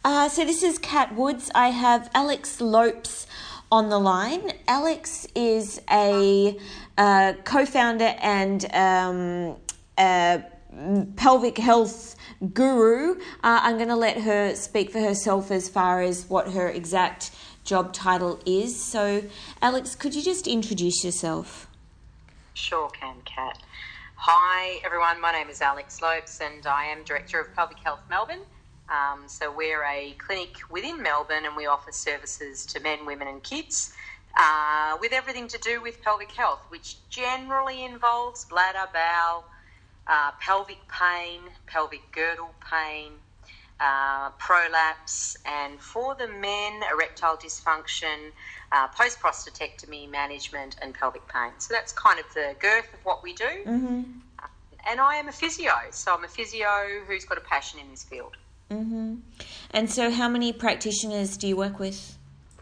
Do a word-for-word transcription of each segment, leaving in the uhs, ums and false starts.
Uh, so this is Kat Woods. I have Alex Lopes on the line. Alex is a uh, co-founder and um, a pelvic health guru. Uh, I'm going to let her speak for herself as far as what her exact job title is. So, Alex, could you just introduce yourself? Sure can, Kat. Hi, everyone. My name is Alex Lopes and I am Director of Pelvic Health Melbourne. Um, so we're a clinic within Melbourne and we offer services to men, women and kids uh, with everything to do with pelvic health, which generally involves bladder, bowel, uh, pelvic pain, pelvic girdle pain, uh, prolapse, and for the men, erectile dysfunction, uh, post-prostatectomy management and pelvic pain. So that's kind of the girth of what we do. Mm-hmm. And I am a physio, so I'm a physio who's got a passion in this field. Mm-hmm. And so how many practitioners do you work with?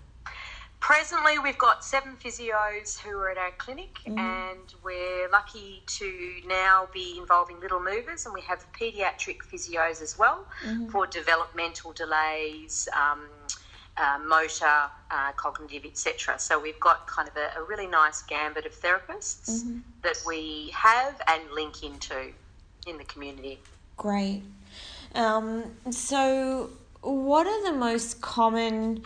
Presently, we've got seven physios who are at our clinic, mm-hmm. and we're lucky to now be involving little movers, and we have paediatric physios as well, mm-hmm. for developmental delays, um, uh, motor, uh, cognitive, et cetera. So we've got kind of a, a really nice gambit of therapists, mm-hmm. that we have and link into in the community. Great. Um, so what are the most common,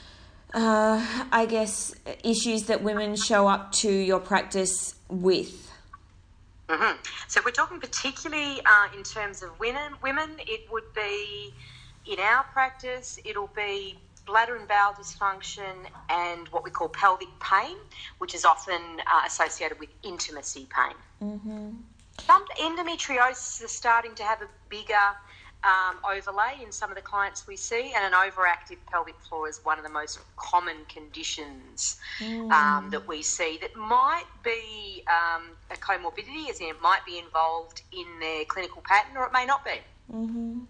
uh, I guess, issues that women show up to your practice with? Mm-hmm. So if we're talking particularly uh, in terms of women, women, it would be, in our practice, it'll be bladder and bowel dysfunction and what we call pelvic pain, which is often uh, associated with intimacy pain. Mm-hmm. Some endometriosis is starting to have a bigger Um, overlay in some of the clients we see, and an overactive pelvic floor is one of the most common conditions mm. um, that we see that might be um, a comorbidity, as in it might be involved in their clinical pattern, or it may not be. Mm-hmm.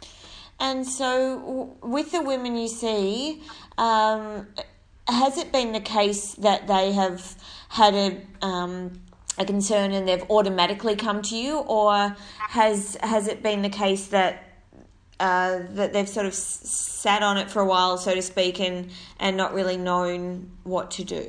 And so w- with the women you see, um, has it been the case that they have had a um, a concern and they've automatically come to you, or has has it been the case that uh, that they've sort of s- sat on it for a while, so to speak, and, and not really known what to do?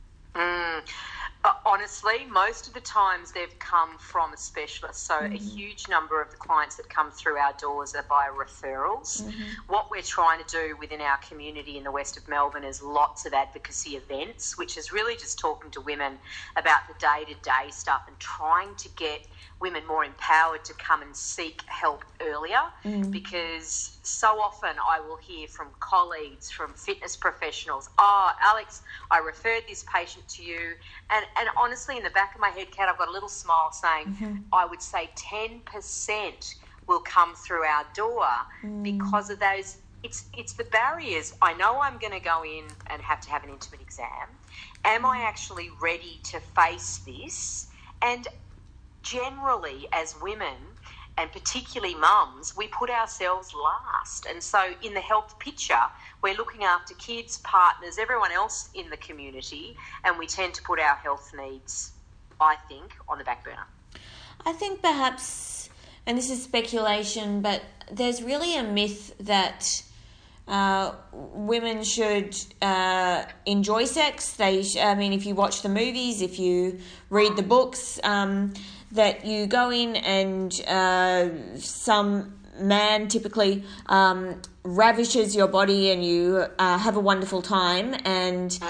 Mm. Uh, honestly, most of the times they've come from a specialist. So mm-hmm. a huge number of the clients that come through our doors are via referrals. Mm-hmm. What we're trying to do within our community in the west of Melbourne is lots of advocacy events, which is really just talking to women about the day-to-day stuff and trying to get women more empowered to come and seek help earlier, mm. because so often I will hear from colleagues, from fitness professionals, oh, Alex, I referred this patient to you. And, and honestly, in the back of my head, Kat, I've got a little smile saying, mm-hmm. I would say ten percent will come through our door mm. because of those. It's, it's the barriers. I know I'm going to go in and have to have an intimate exam. Am I actually ready to face this? And generally, as women, and particularly mums, we put ourselves last. And so in the health picture, we're looking after kids, partners, everyone else in the community, and we tend to put our health needs, I think, on the back burner. I think perhaps, and this is speculation, but there's really a myth that Uh, women should uh, enjoy sex. They, sh- I mean, if you watch the movies, if you read the books, um, that you go in and uh, some man typically um, ravishes your body and you uh, have a wonderful time, and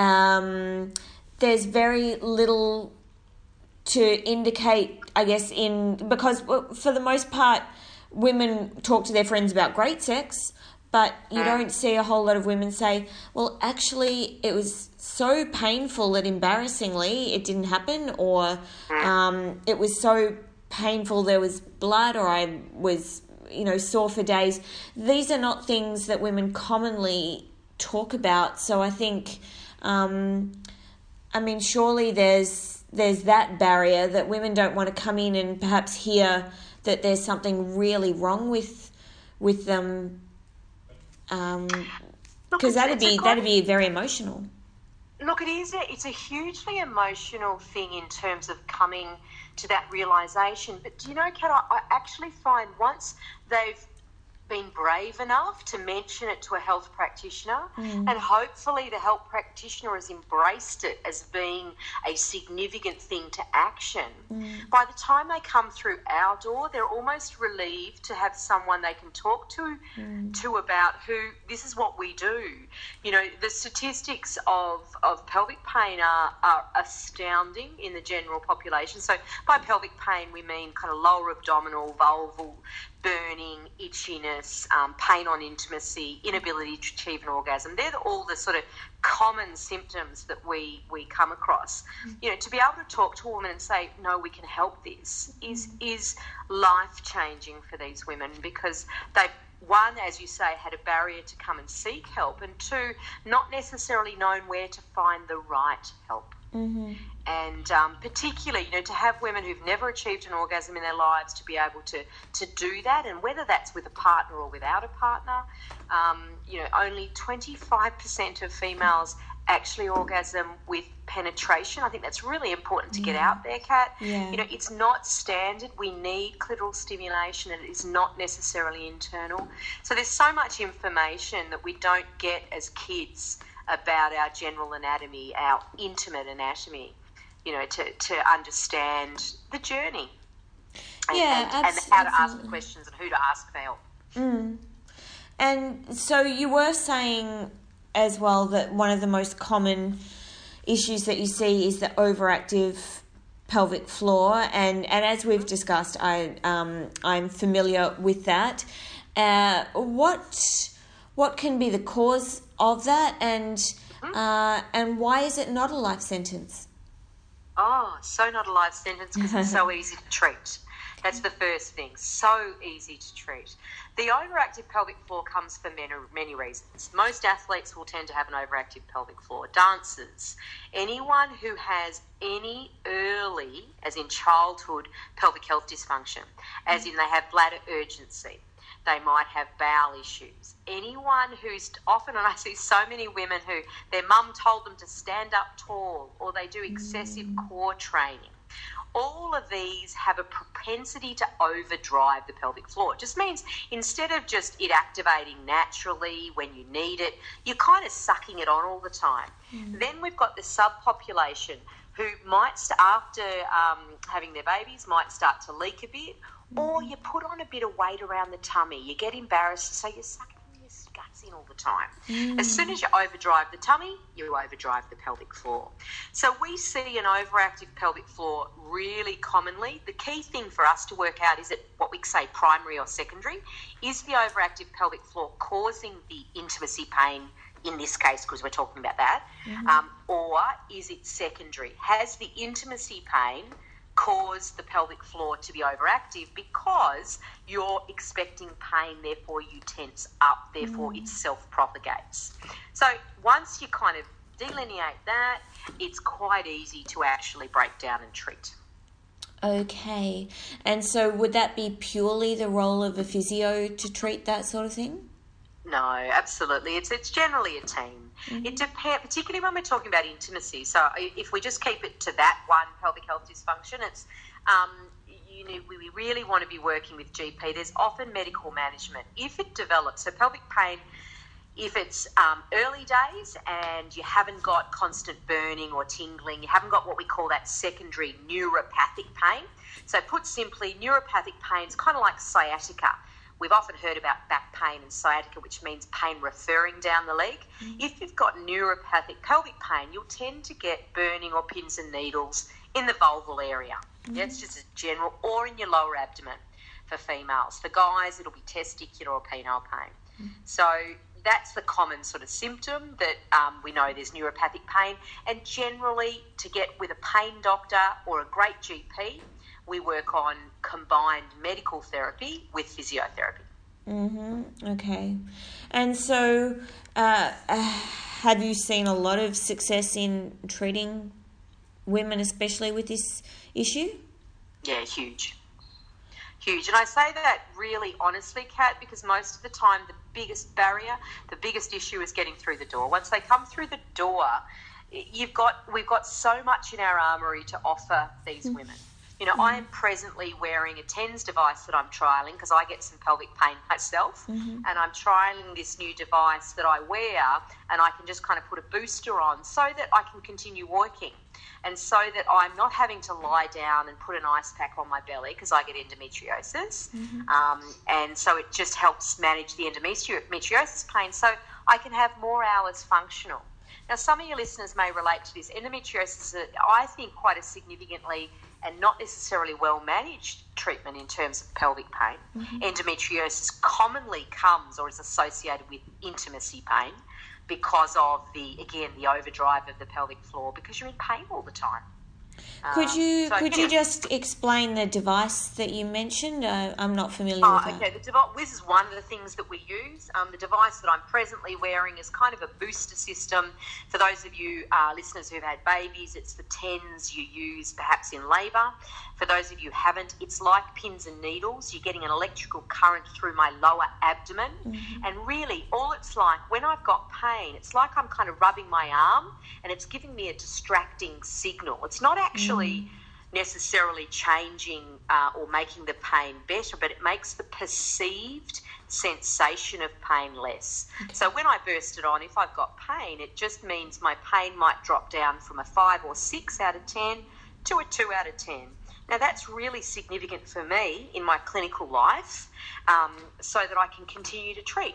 um, there's very little to indicate, I guess, in because for the most part, women talk to their friends about great sex. But you don't see a whole lot of women say, well, actually, it was so painful that embarrassingly it didn't happen, or um, it was so painful there was blood, or I was, you know, sore for days. These are not things that women commonly talk about. So I think, um, I mean, surely there's there's that barrier that women don't want to come in and perhaps hear that there's something really wrong with with them. Because um, that'd be that'd be very emotional. Look, it is. A, it's a hugely emotional thing in terms of coming to that realisation. But do you know, Kat, I, I actually find once they've been brave enough to mention it to a health practitioner, mm. and hopefully the health practitioner has embraced it as being a significant thing to action. Mm. By the time they come through our door, they're almost relieved to have someone they can talk to mm. to about who, this is what we do. You know, the statistics of, of pelvic pain are, are astounding in the general population. So by pelvic pain, we mean kind of lower abdominal, vulval, burning, itchiness, um, pain on intimacy, inability to achieve an orgasm. They're the, all the sort of common symptoms that we, we come across. You know, to be able to talk to a woman and say, no, we can help this is, is life-changing for these women, because they've, one, as you say, had a barrier to come and seek help, and two, not necessarily known where to find the right help. Mm-hmm. And um, particularly, you know, to have women who've never achieved an orgasm in their lives to be able to, to do that, and whether that's with a partner or without a partner, um, you know, only twenty-five percent of females actually orgasm with penetration. I think that's really important to get yeah. out there, Kat. Yeah. You know, it's not standard. We need clitoral stimulation, and it is not necessarily internal. So there's so much information that we don't get as kids about our general anatomy, our intimate anatomy, you know, to, to understand the journey. And, Yeah, and, abs- and how to ask absolutely. the questions and who to ask for help. Mm. And so you were saying as well that one of the most common issues that you see is the overactive pelvic floor, and, and as we've discussed, I um I'm familiar with that. Uh, what what can be the cause of that, and uh, and why is it not a life sentence? Oh, so not a life sentence because it's so easy to treat. That's the first thing. So easy to treat. The overactive pelvic floor comes for many, many reasons. Most athletes will tend to have an overactive pelvic floor. Dancers, anyone who has any early, as in childhood, pelvic health dysfunction, as in they have bladder urgency, they might have bowel issues. Anyone who's often, and I see so many women who their mum told them to stand up tall, or they do excessive core training. All of these have a propensity to overdrive the pelvic floor. It just means instead of just it activating naturally when you need it, you're kind of sucking it on all the time. Mm. Then we've got the subpopulation who might, after um, having their babies, might start to leak a bit, or you put on a bit of weight around the tummy. You get embarrassed, so you're sucking your guts in all the time. Mm. As soon as you overdrive the tummy, you overdrive the pelvic floor. So we see an overactive pelvic floor really commonly. The key thing for us to work out, is it what we say primary or secondary? Is the overactive pelvic floor causing the intimacy pain in this case, because we're talking about that, mm-hmm. um, or is it secondary? Has the intimacy pain cause the pelvic floor to be overactive because you're expecting pain, therefore you tense up, therefore mm. it self-propagates. So once you kind of delineate that, it's quite easy to actually break down and treat. Okay. And so would that be purely the role of a physio to treat that sort of thing? No, absolutely. It's it's generally a team. Mm-hmm. It depends, particularly when we're talking about intimacy. So if we just keep it to that one pelvic health dysfunction, it's um, you know, we really want to be working with G P. There's often medical management if it develops. So pelvic pain, if it's um, early days and you haven't got constant burning or tingling, you haven't got what we call that secondary neuropathic pain. So put simply, neuropathic pain is kind of like sciatica. We've often heard about back pain and sciatica, which means pain referring down the leg. Mm-hmm. If you've got neuropathic pelvic pain, you'll tend to get burning or pins and needles in the vulval area. Mm-hmm. Yeah, it's just a general, or in your lower abdomen for females. For guys, it'll be testicular or penile pain. Mm-hmm. So that's the common sort of symptom that um, we know there's neuropathic pain. And generally, to get with a pain doctor or a great G P, we work on combined medical therapy with physiotherapy. Mm-hmm. Okay. And so uh, have you seen a lot of success in treating women, especially with this issue? Yeah, huge. Huge. And I say that really honestly, Kat, because most of the time the biggest barrier, the biggest issue is getting through the door. Once they come through the door, you've got we've got so much in our armoury to offer these women. You know, Mm-hmm. I am presently wearing a TENS device that I'm trialling because I get some pelvic pain myself, Mm-hmm. and I'm trialling this new device that I wear, and I can just kind of put a booster on so that I can continue working, and so that I'm not having to lie down and put an ice pack on my belly because I get endometriosis, Mm-hmm. um, and so it just helps manage the endometriosis pain so I can have more hours functional. Now, some of your listeners may relate to this. Endometriosis is, I think, quite a significantly and not necessarily well-managed treatment in terms of pelvic pain. Mm-hmm. Endometriosis commonly comes or is associated with intimacy pain because of the, again, the overdrive of the pelvic floor, because you're in pain all the time. Could you Um, so, could yeah. you just explain the device that you mentioned? Uh, I'm not familiar Oh, with that. okay. The device, this is one of the things that we use. Um, the device that I'm presently wearing is kind of a booster system. For those of you uh, listeners who've had babies, it's the TENS you use perhaps in labour. For those of you who haven't, it's like pins and needles. You're getting an electrical current through my lower abdomen. Mm-hmm. And really, all it's like, when I've got pain, it's like I'm kind of rubbing my arm and it's giving me a distracting signal. It's not actually Mm. necessarily changing uh, or making the pain better, but it makes the perceived sensation of pain less. Okay. So when I burst it on, if I've got pain, it just means my pain might drop down from a five or six out of ten to a two out of ten. Now, that's really significant for me in my clinical life, um, so that I can continue to treat,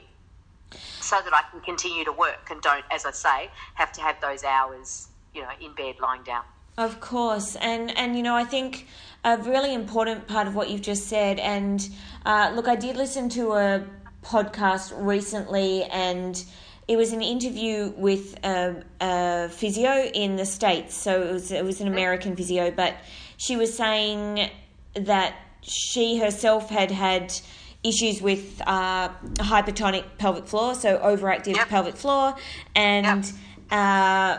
so that I can continue to work and don't, as I say, have to have those hours, you know, in bed lying down. Of course, and and you know, I think a really important part of what you've just said, and uh, look, I did listen to a podcast recently, and it was an interview with a, a physio in the States. So it was it was an American physio, but she was saying that she herself had had issues with uh, hypertonic pelvic floor, so overactive Yep. pelvic floor, and. Yep. Uh,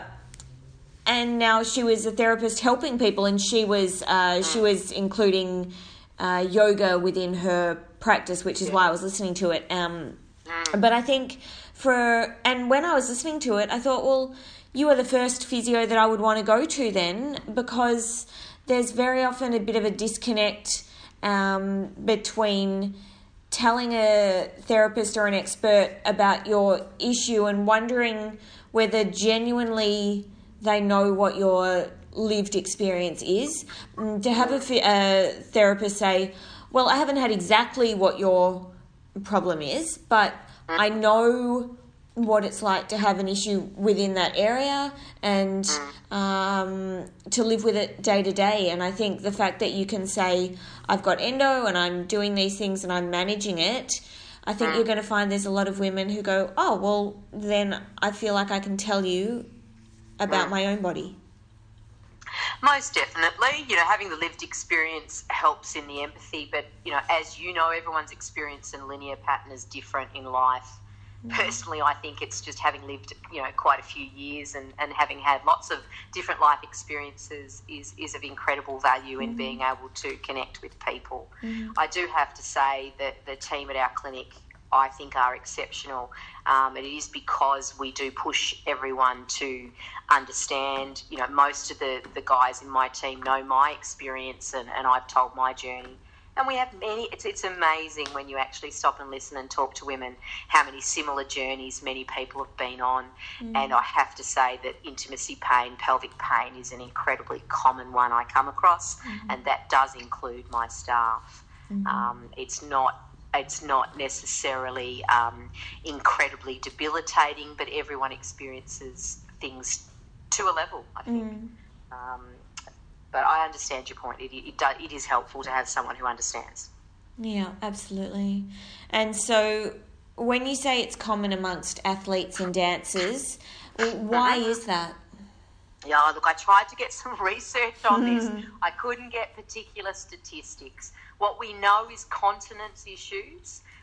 And now she was a therapist helping people, and she was uh, she was including uh, yoga within her practice, which is why I was listening to it. Um, but I think for and when I was listening to it, I thought, well, you are the first physio that I would want to go to then, because there's very often a bit of a disconnect um, between telling a therapist or an expert about your issue and wondering whether genuinely they know what your lived experience is. Mm, to have a, a therapist say, well, I haven't had exactly what your problem is, but I know what it's like to have an issue within that area and um, to live with it day to day. And I think the fact that you can say, I've got endo and I'm doing these things and I'm managing it, I think you're going to find there's a lot of women who go, oh, well, then I feel like I can tell you about my own body. Most definitely. You know, having the lived experience helps in the empathy, but, you know, as you know, everyone's experience and linear pattern is different in life. Mm. Personally, I think it's just having lived, you know, quite a few years and, and having had lots of different life experiences is, is of incredible value in mm. being able to connect with people. Mm. I do have to say that the team at our clinic, I think, are exceptional. Um, and it is because we do push everyone to understand. You know, most of the, the guys in my team know my experience and, and I've told my journey. And we have many, it's, it's amazing when you actually stop and listen and talk to women, how many similar journeys many people have been on. Mm. And I have to say that intimacy pain, pelvic pain is an incredibly common one I come across, mm-hmm. and that does include my staff. Mm-hmm. Um, it's not It's not necessarily um, incredibly debilitating, but everyone experiences things to a level, I think. Mm. Um, but I understand your point. It, it, do, it is helpful to have someone who understands. Yeah, absolutely. And so when you say it's common amongst athletes and dancers, why mm-hmm. is that? Yeah, look, I tried to get some research on this. I couldn't get particular statistics. What we know is continence issues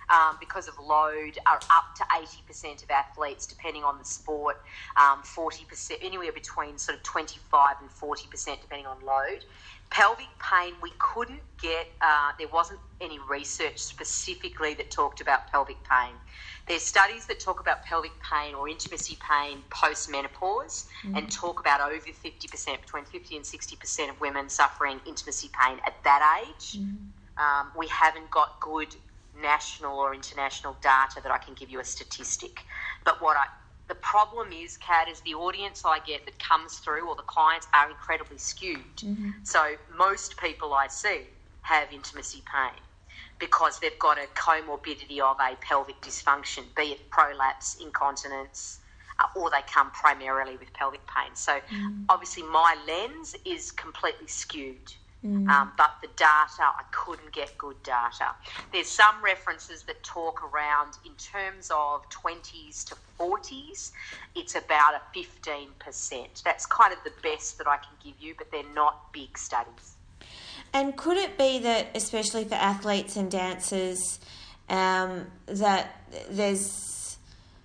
um, because of load, are up to eighty percent of athletes, depending on the sport, um, forty percent, anywhere between sort of twenty-five and forty percent, depending on load. Pelvic pain, we couldn't get, uh, there wasn't any research specifically that talked about pelvic pain. There's studies that talk about pelvic pain or intimacy pain post-menopause mm. and talk about over fifty percent, between fifty and sixty percent of women suffering intimacy pain at that age. Mm. Um, we haven't got good national or international data that I can give you a statistic. But what I, the problem is, Kat, is the audience I get that comes through, or the clients, are incredibly skewed. Mm-hmm. So most people I see have intimacy pain because they've got a comorbidity of a pelvic dysfunction, be it prolapse, incontinence, uh, or they come primarily with pelvic pain. So mm. obviously my lens is completely skewed. Mm. Um, but the data, I couldn't get good data. There's some references that talk around, in terms of twenties to forties, it's about a fifteen percent. That's kind of the best that I can give you, but they're not big studies. And could it be that, especially for athletes and dancers, um, that there's,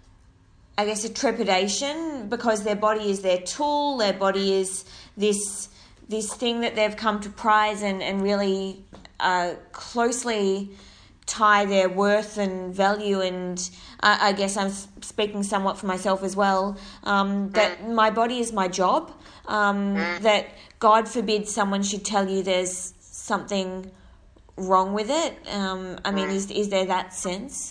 I guess, a trepidation because their body is their tool, their body is this this thing that they've come to prize and, and really uh, closely tie their worth and value, and uh, I guess I'm speaking somewhat for myself as well, um, that my body is my job, um, that God forbid someone should tell you there's something wrong with it. Um, I mean, is is there that sense?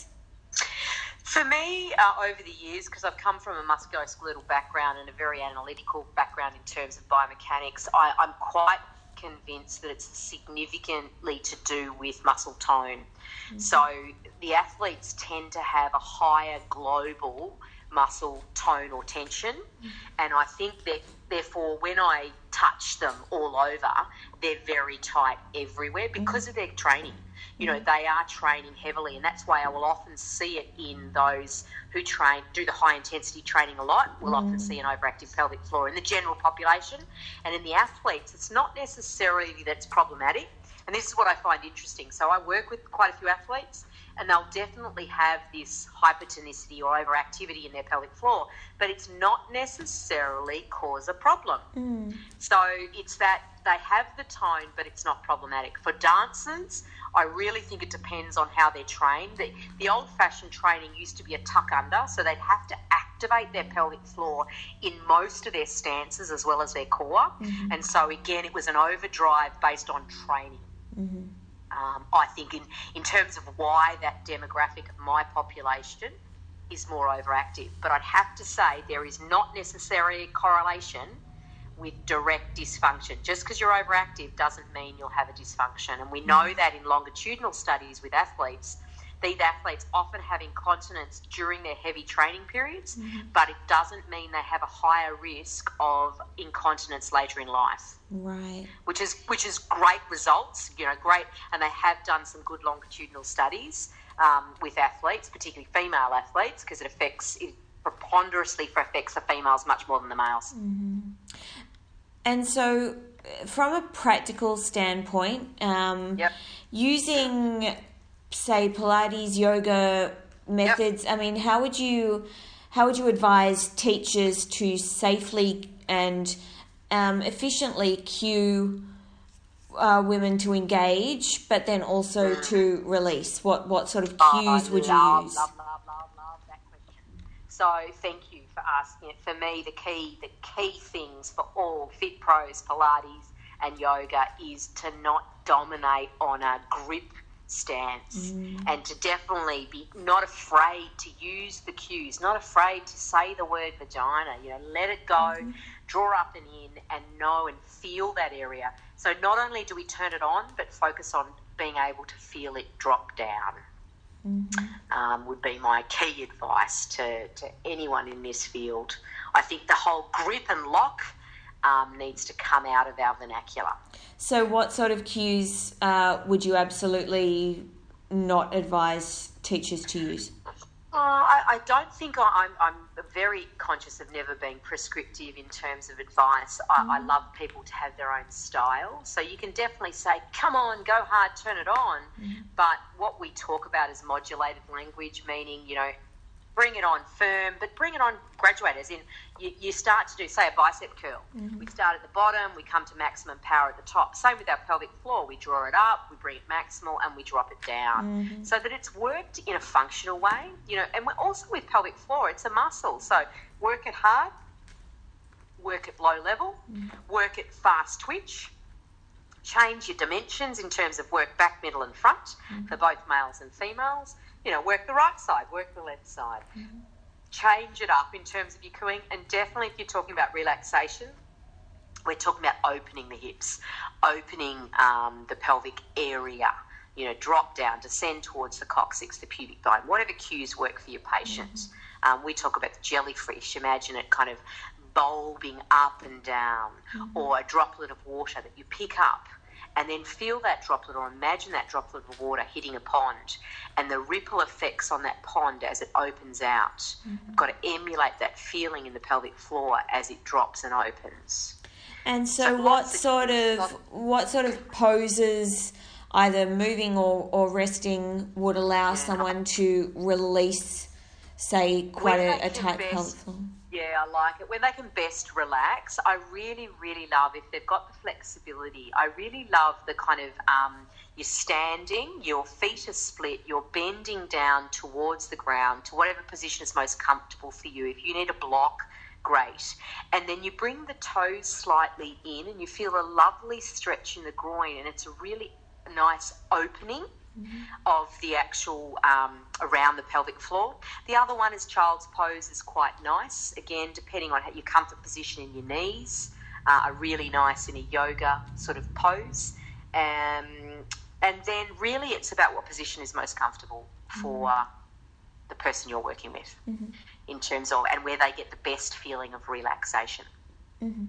For me, uh, over the years, because I've come from a musculoskeletal background and a very analytical background in terms of biomechanics, I, I'm quite convinced that it's significantly to do with muscle tone. Mm-hmm. So the athletes tend to have a higher global muscle tone or tension, mm-hmm. and I think that therefore when I touch them all over, they're very tight everywhere because mm-hmm. of their training. You know, they are training heavily, and that's why I will often see it in those who train, do the high-intensity training a lot. We'll mm. often see an overactive pelvic floor in the general population. And in the athletes, it's not necessarily that's problematic. And this is what I find interesting. So I work with quite a few athletes, and they'll definitely have this hypertonicity or overactivity in their pelvic floor, but it's not necessarily cause a problem. Mm. So it's that they have the tone, but it's not problematic. For dancers, I really think it depends on how they're trained. The, the old-fashioned training used to be a tuck under, so they'd have to activate their pelvic floor in most of their stances as well as their core. Mm-hmm. And so, again, it was an overdrive based on training. Mm-hmm. Um, I think in, in terms of why that demographic of my population is more overactive. But I'd have to say there is not necessarily a correlation with direct dysfunction. Just because you're overactive doesn't mean you'll have a dysfunction. And we know that in longitudinal studies with athletes, these athletes often have incontinence during their heavy training periods, mm-hmm. but it doesn't mean they have a higher risk of incontinence later in life. Right. Which is which is great results, you know, great. And they have done some good longitudinal studies um, with athletes, particularly female athletes, because it affects, it preponderously affects the females much more than the males. Mm-hmm. And so, from a practical standpoint, um, yep. using, say, Pilates, yoga methods, yep. I mean, how would you how would you advise teachers to safely and um, efficiently cue uh, women to engage, but then also mm. to release? What what sort of cues oh, would love, you use? Love, love, love, love that question. So, thank you for asking it. For me, the key the key things for all fit pros, Pilates and yoga is to not dominate on a grip stance mm. and to definitely be not afraid to use the cues, not afraid to say the word vagina, you know, let it go, mm. draw up and in and know and feel that area. So not only do we turn it on, but focus on being able to feel it drop down. Mm-hmm. Um, would be my key advice to, to anyone in this field. I think the whole grip and lock um, needs to come out of our vernacular. So what sort of cues uh, would you absolutely not advise teachers to use? Oh, I, I don't think I, I'm, I'm very conscious of never being prescriptive in terms of advice. I, mm. I love people to have their own style. So you can definitely say, come on, go hard, turn it on. Mm. But what we talk about is modulated language, meaning, you know, bring it on firm, but bring it on graduate, as in you, you start to do, say, a bicep curl. Mm-hmm. We start at the bottom, we come to maximum power at the top. Same with our pelvic floor. We draw it up, we bring it maximal, and we drop it down mm-hmm. so that it's worked in a functional way. You know, and we're also with pelvic floor, it's a muscle. So work it hard, work at low level, mm-hmm. work at fast twitch, change your dimensions in terms of work back, middle, and front mm-hmm. for both males and females. You know, work the right side, work the left side. Mm-hmm. Change it up in terms of your cooing. And definitely if you're talking about relaxation, we're talking about opening the hips, opening um, the pelvic area, you know, drop down, descend towards the coccyx, the pubic bone, whatever cues work for your patient. Mm-hmm. Um, we talk about the jellyfish. Imagine it kind of bulbing up and down mm-hmm. or a droplet of water that you pick up. And then feel that droplet, or imagine that droplet of water hitting a pond and the ripple effects on that pond as it opens out. Mm-hmm. You've got to emulate that feeling in the pelvic floor as it drops and opens. And so, so what sort of not, what sort of poses, either moving or, or resting, would allow yeah. someone to release, say, quite a, a tight best, pelvic floor? Yeah, I like it. When they can best relax, I really, really love, if they've got the flexibility, I really love the kind of, um, you're standing, your feet are split, you're bending down towards the ground, to whatever position is most comfortable for you. If you need a block, great. And then you bring the toes slightly in and you feel a lovely stretch in the groin, and it's a really nice opening Mm-hmm. of the actual um, around the pelvic floor. The other one is child's pose, is quite nice. Again, depending on how your comfort position in your knees, uh, are really nice in a yoga sort of pose. Um, and then really it's about what position is most comfortable for mm-hmm. the person you're working with mm-hmm. in terms of, and where they get the best feeling of relaxation. Mm-hmm.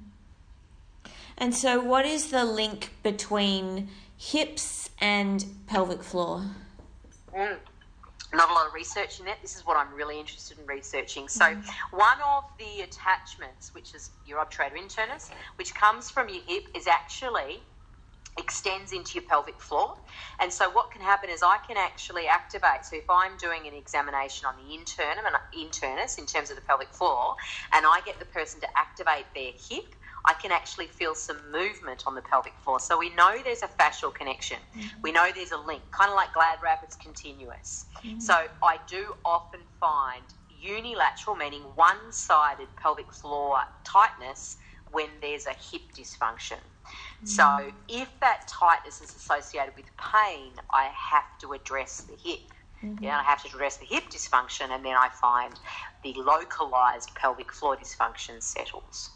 And so what is the link between hips and pelvic floor? Mm. Not a lot of research in that. This is what I'm really interested in researching. So mm. one of the attachments, which is your obturator internus, which comes from your hip, is actually extends into your pelvic floor. And so what can happen is I can actually activate. So if I'm doing an examination on the internum and internus in terms of the pelvic floor, and I get the person to activate their hip, I can actually feel some movement on the pelvic floor. So we know there's a fascial connection. Mm-hmm. We know there's a link, kind of like glad wrap, it's continuous. Mm-hmm. So I do often find unilateral, meaning one-sided pelvic floor tightness when there's a hip dysfunction. Mm-hmm. So if that tightness is associated with pain, I have to address the hip. Mm-hmm. Yeah, I have to address the hip dysfunction, and then I find the localized pelvic floor dysfunction settles.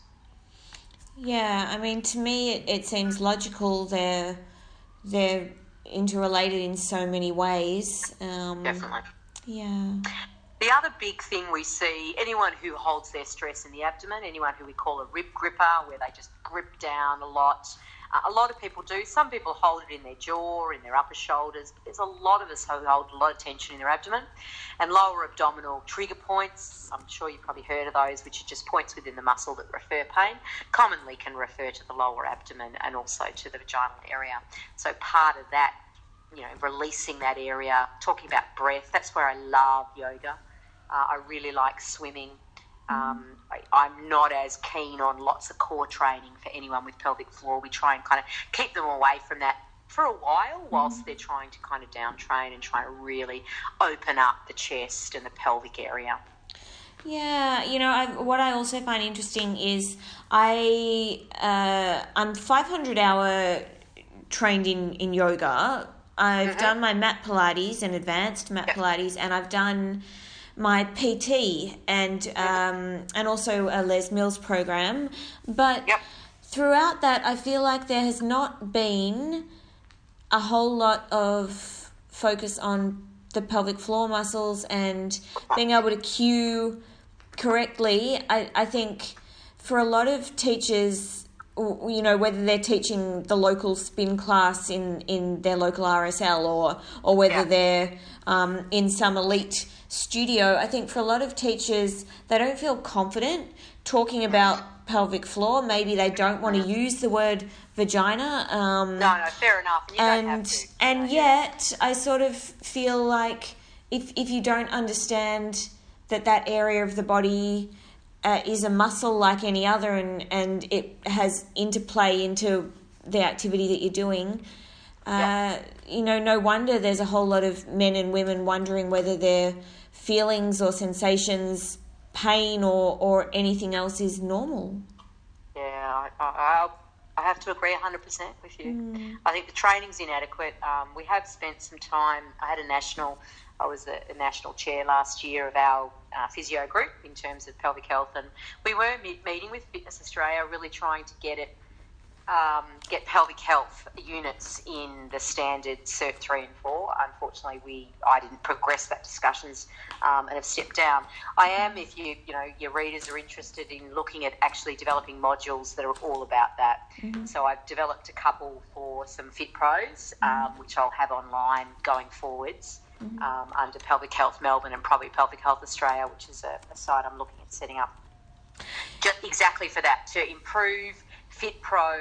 Yeah, I mean, to me, it, it seems logical. They're they're interrelated in so many ways. Um, Definitely. Yeah. The other big thing we see, anyone who holds their stress in the abdomen, anyone who we call a rib gripper, where they just grip down a lot. Uh, a lot of people do. Some people hold it in their jaw, in their upper shoulders, but there's a lot of us who hold a lot of tension in their abdomen. And lower abdominal trigger points, I'm sure you've probably heard of those, which are just points within the muscle that refer pain, commonly can refer to the lower abdomen and also to the vaginal area. So part of that, you know, releasing that area, talking about breath, that's where I love yoga. Uh, I really like swimming. Um, I, I'm not as keen on lots of core training for anyone with pelvic floor. We try and kind of keep them away from that for a while whilst mm. they're trying to kind of down train and try to really open up the chest and the pelvic area. Yeah, you know, I, what I also find interesting is I, uh, I'm five hundred hour trained in, in yoga. I've mm-hmm. done my mat Pilates and advanced mat yep. Pilates, and I've done my P T and um, and also a Les Mills program. But yep. throughout that, I feel like there has not been a whole lot of focus on the pelvic floor muscles and being able to cue correctly. I, I think for a lot of teachers, you know, whether they're teaching the local spin class in, in their local R S L or or whether yeah. they're um, in some elite studio. I think for a lot of teachers, they don't feel confident talking about pelvic floor. Maybe they don't want to use the word vagina. Um, no, no, fair enough. And you and, don't have to. And no, yet, yeah. I sort of feel like if if you don't understand that that area of the body Uh, is a muscle like any other, and, and it has interplay into the activity that you're doing. Uh, yeah. You know, no wonder there's a whole lot of men and women wondering whether their feelings or sensations, pain or, or anything else is normal. Yeah, I, I, I have to agree one hundred percent with you. Mm. I think the training's inadequate. Um, we have spent some time, I had a national... I was a, a national chair last year of our uh, physio group in terms of pelvic health, and we were me- meeting with Fitness Australia, really trying to get it, um, get pelvic health units in the standard Cert three and four. Unfortunately, we I didn't progress that discussions um, and have stepped down. I am, if you you know your readers are interested in looking at actually developing modules that are all about that. Mm-hmm. So I've developed a couple for some Fit Pros, um, which I'll have online going forwards. Um, under Pelvic Health Melbourne and probably Pelvic Health Australia, which is a, a site I'm looking at setting up. Just exactly for that, to improve Fit Pro,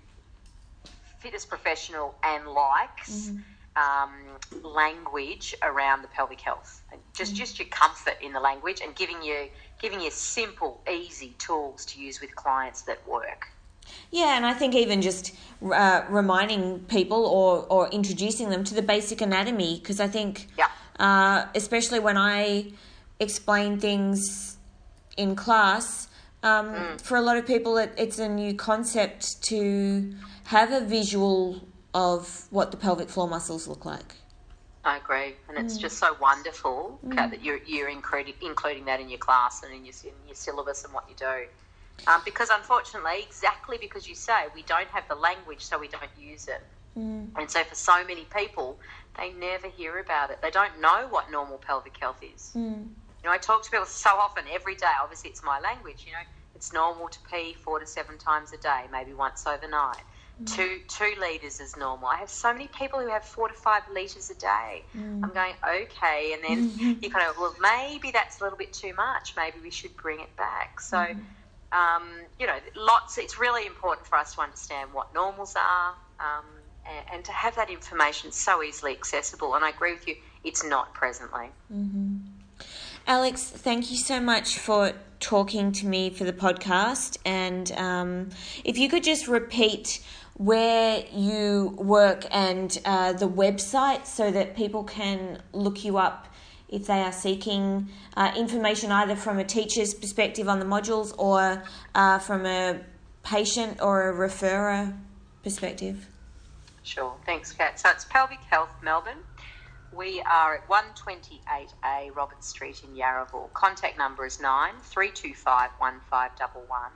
Fitness Professional and likes mm-hmm. um, language around the pelvic health. And just, mm-hmm. just your comfort in the language and giving you giving you simple, easy tools to use with clients that work. Yeah, and I think even just uh, reminding people or, or introducing them to the basic anatomy, because I think, yeah. uh, especially when I explain things in class, um, mm. for a lot of people it, it's a new concept to have a visual of what the pelvic floor muscles look like. I agree, and it's mm. just so wonderful, mm. Kat, that you're, you're including, including that in your class and in your, in your syllabus and what you do. Um, because unfortunately, exactly because you say, we don't have the language, so we don't use it. Mm. And so for so many people, they never hear about it. They don't know what normal pelvic health is. Mm. You know, I talk to people so often, every day. Obviously, it's my language. You know, it's normal to pee four to seven times a day, maybe once overnight. Mm. Two two litres is normal. I have so many people who have four to five litres a day. Mm. I'm going, okay, and then mm-hmm. you kind of, well, maybe that's a little bit too much. Maybe we should bring it back. So... Mm. Um, you know, lots. It's really important for us to understand what normals are um, and, and to have that information so easily accessible. And I agree with you, it's not presently. Mm-hmm. Alex, thank you so much for talking to me for the podcast. And um, if you could just repeat where you work and uh, the website so that people can look you up if they are seeking uh, information either from a teacher's perspective on the modules or uh, from a patient or a referrer perspective. Sure. Thanks, Kat. So it's Pelvic Health Melbourne. We are at one twenty-eight A Robert Street in Yarraville. Contact number is nine three two five one five one one.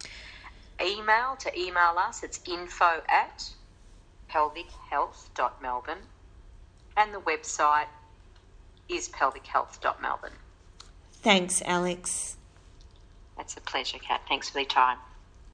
Email to email us, it's info at pelvic health dot melbourne. And the website is pelvic health dot melbourne. Thanks, Alex. That's a pleasure, Kat. Thanks for the time.